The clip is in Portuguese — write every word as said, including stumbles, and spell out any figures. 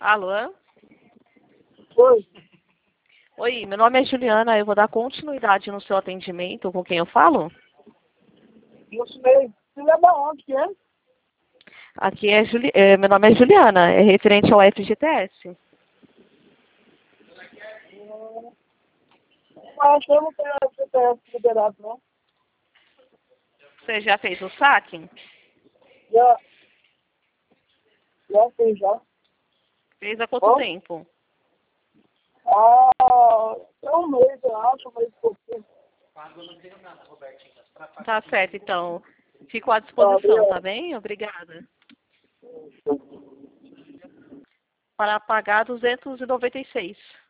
Alô? Oi. Oi, meu nome é Juliana, eu vou dar continuidade no seu atendimento. Com quem eu falo? Eu sei. Você é da onde que é? Aqui é, Juli... é meu nome é Juliana, é referente ao F G T S. Mas eu não tenho C P F liberado, não. Você já fez o saque? Já, já fiz, já. Fez há quanto Ó. tempo? Ah, é um mês, eu acho, um mês e pouquinho. Tá certo, então. Fico à Tá, disposição, tá obrigado. bem? Obrigada. Para pagar duzentos e noventa e seis.